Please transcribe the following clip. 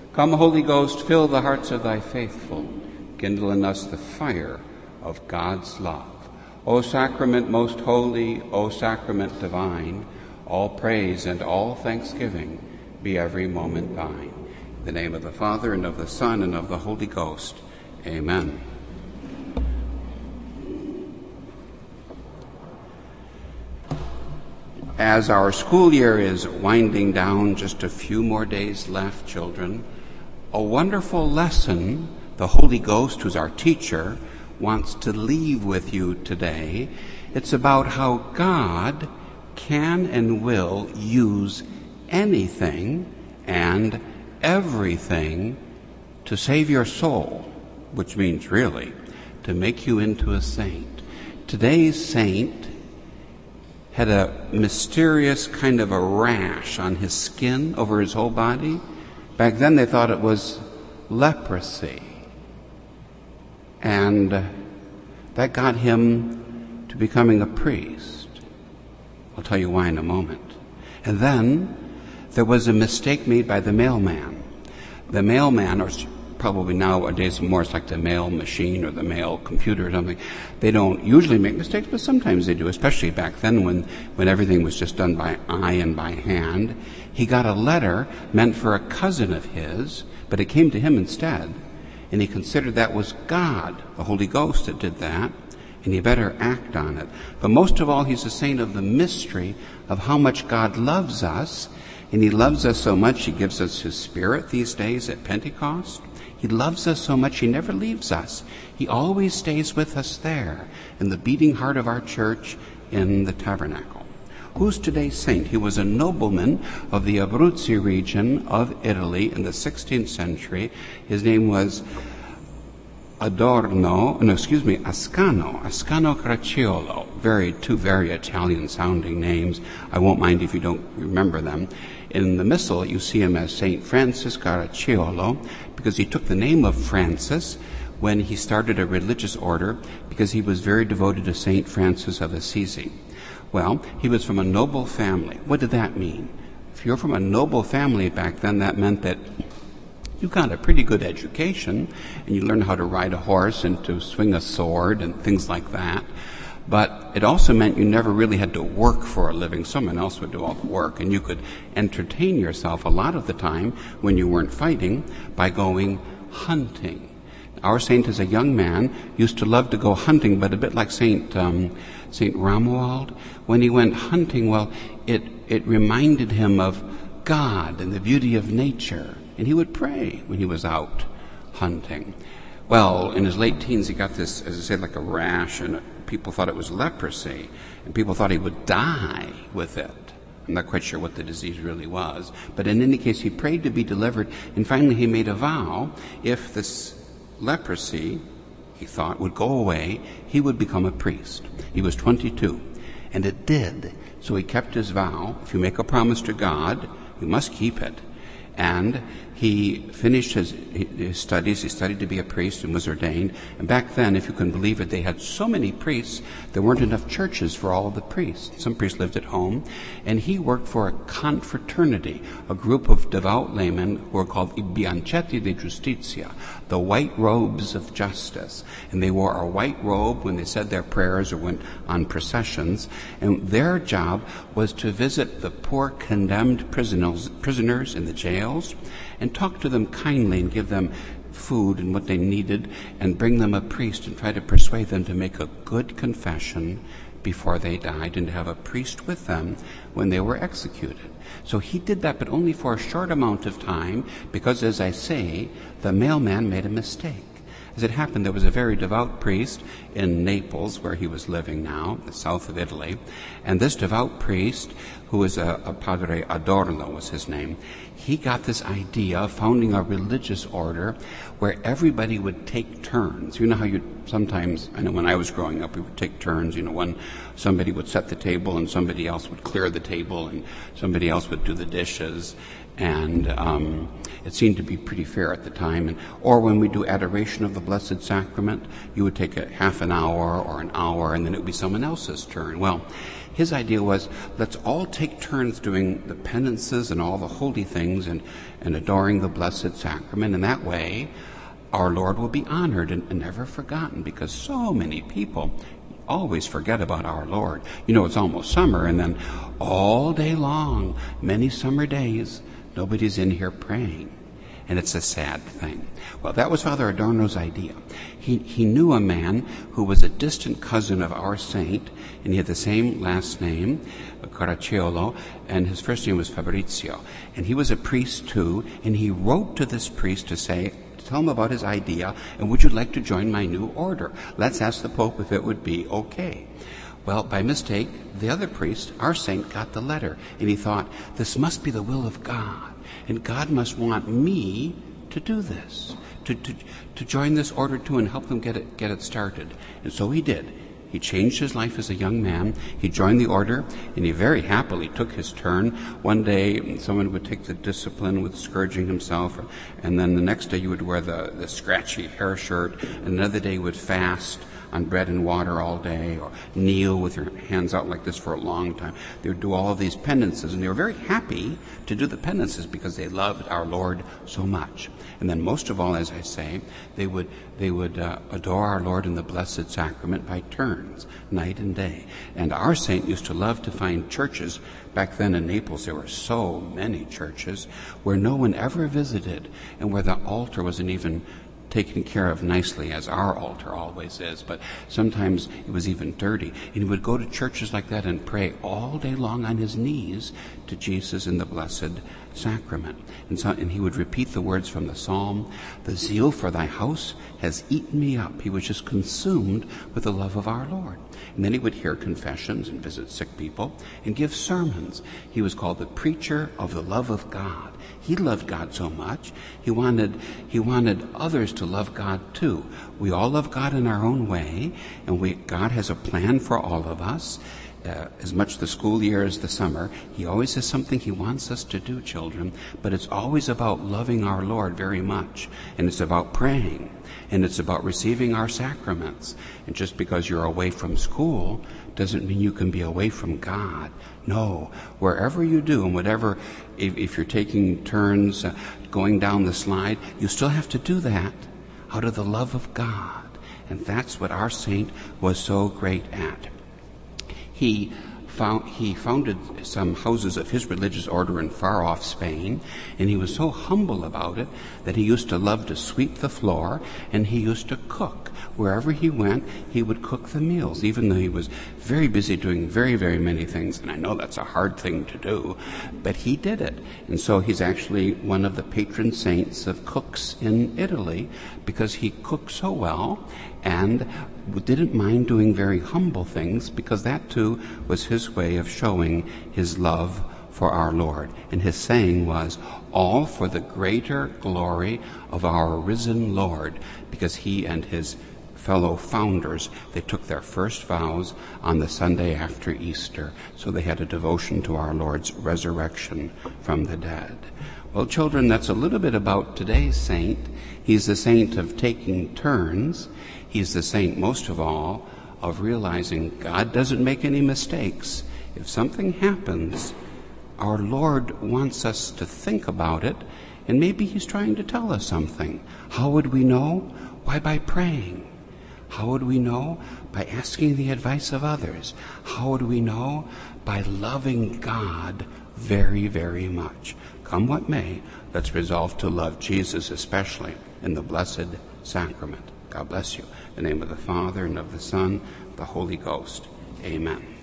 Come, Holy Ghost, fill the hearts of thy faithful. Kindle in us the fire of God's love. O sacrament most holy, O sacrament divine, all praise and all thanksgiving be every moment thine. In the name of the Father, and of the Son, and of the Holy Ghost. Amen. As our school year is winding down, just a few more days left, children, a wonderful lesson the Holy Ghost, who's our teacher, wants to leave with you today. It's about how God can and will use anything and everything to save your soul, which means really to make you into a saint. Today's saint had a mysterious kind of a rash on his skin over his whole body. Back then they thought it was leprosy. And that got him to becoming a priest. I'll tell you why in a moment. And then there was a mistake made by the mailman. The mailman, or probably nowadays more it's like the mail machine or the mail computer or something, they don't usually make mistakes, but sometimes they do, especially back then when everything was just done by eye and by hand. He got a letter meant for a cousin of his, but it came to him instead. And he considered that was God, the Holy Ghost, that did that, and he better act on it. But most of all, he's a saint of the mystery of how much God loves us, and he loves us so much he gives us his Spirit these days at Pentecost. He loves us so much he never leaves us. He always stays with us there, in the beating heart of our church in the tabernacle. Who's today's saint? He was a nobleman of the Abruzzi region of Italy in the 16th century. His name was Ascano Caracciolo. Two very Italian-sounding names. I won't mind if you don't remember them. In the Missal, you see him as Saint Francis Caracciolo because he took the name of Francis when he started a religious order because he was very devoted to Saint Francis of Assisi. Well, he was from a noble family. What did that mean? If you're from a noble family back then, that meant that you got a pretty good education and you learned how to ride a horse and to swing a sword and things like that. But it also meant you never really had to work for a living. Someone else would do all the work, and you could entertain yourself a lot of the time when you weren't fighting by going hunting. Our saint as a young man used to love to go hunting, but a bit like Saint Romuald. When he went hunting, well, it reminded him of God and the beauty of nature. And he would pray when he was out hunting. Well, in his late teens, he got this, as I said, like a rash, and people thought it was leprosy, and people thought he would die with it. I'm not quite sure what the disease really was. But in any case, he prayed to be delivered, and finally he made a vow, if this leprosy, he thought, would go away, he would become a priest. He was 22, and it did. So he kept his vow. If you make a promise to God, you must keep it. And he finished his studies. He studied to be a priest and was ordained. And back then, if you can believe it, they had so many priests, there weren't enough churches for all of the priests. Some priests lived at home. And he worked for a confraternity, a group of devout laymen who were called I Bianchetti di Giustizia, the white robes of justice. And they wore a white robe when they said their prayers or went on processions. And their job was to visit the poor condemned prisoners in the jails and talk to them kindly and give them food and what they needed and bring them a priest and try to persuade them to make a good confession before they died and to have a priest with them when they were executed. So he did that, but only for a short amount of time because, as I say, the mailman made a mistake. As it happened, there was a very devout priest in Naples, where he was living now, the south of Italy, and this devout priest, who was a Padre Adorno was his name, he got this idea of founding a religious order where everybody would take turns. You know how you sometimes, I know when I was growing up, we would take turns, when somebody would set the table and somebody else would clear the table and somebody else would do the dishes. And it seemed to be pretty fair at the time. Or when we do adoration of the Blessed Sacrament, you would take a half an hour or an hour, and then it would be someone else's turn. Well, his idea was, let's all take turns doing the penances and all the holy things and adoring the Blessed Sacrament. And that way, our Lord will be honored and never forgotten, because so many people always forget about our Lord. It's almost summer, and then all day long, many summer days, nobody's in here praying. And it's a sad thing. Well, that was Father Adorno's idea. He knew a man who was a distant cousin of our saint, and he had the same last name, Caracciolo, and his first name was Fabrizio. And he was a priest too, and he wrote to this priest to tell him about his idea, and would you like to join my new order? Let's ask the Pope if it would be okay. Well, by mistake, the other priest, our saint, got the letter, and he thought, this must be the will of God. And God must want me to do this, to join this order too and help them get it started. And so he did. He changed his life as a young man. He joined the order, and he very happily took his turn. One day, someone would take the discipline with scourging himself, and then the next day you would wear the scratchy hair shirt, and another day you would fast on bread and water all day, or kneel with your hands out like this for a long time. They would do all of these penances, and they were very happy to do the penances because they loved our Lord so much. And then most of all, as I say, they would adore our Lord in the Blessed Sacrament by turns, night and day. And our saint used to love to find churches. Back then in Naples, there were so many churches where no one ever visited, and where the altar wasn't even taken care of nicely, as our altar always is, but sometimes it was even dirty. And he would go to churches like that and pray all day long on his knees to Jesus in the Blessed Sacrament. And he would repeat the words from the Psalm, the zeal for thy house has eaten me up. He was just consumed with the love of our Lord. And then he would hear confessions and visit sick people and give sermons. He was called the preacher of the love of God. He loved God so much, he wanted others to love God too. We all love God in our own way, and God has a plan for all of us. As much the school year as the summer, he always has something he wants us to do, children, but it's always about loving our Lord very much, and it's about praying, and it's about receiving our sacraments. And just because you're away from school doesn't mean you can be away from God. No, wherever you do, and whatever, if you're taking turns going down the slide, you still have to do that out of the love of God. And that's what our saint was so great at. He founded some houses of his religious order in far-off Spain, and he was so humble about it that he used to love to sweep the floor, and he used to cook. Wherever he went, he would cook the meals, even though he was very busy doing very, very many things. And I know that's a hard thing to do, but he did it. And so he's actually one of the patron saints of cooks in Italy, because he cooked so well and didn't mind doing very humble things, because that too was his way of showing his love for our Lord. And his saying was, all for the greater glory of our risen Lord, because he and his fellow founders, they took their first vows on the Sunday after Easter, so they had a devotion to our Lord's resurrection from the dead. Well, children, that's a little bit about today's saint. He's the saint of taking turns. He's the saint, most of all, of realizing God doesn't make any mistakes. If something happens, our Lord wants us to think about it, and maybe he's trying to tell us something. How would we know? Why, by praying. How would we know? By asking the advice of others. How would we know? By loving God very, very much. Come what may, let's resolve to love Jesus especially in the Blessed Sacrament. God bless you. In the name of the Father, and of the Son, the Holy Ghost. Amen.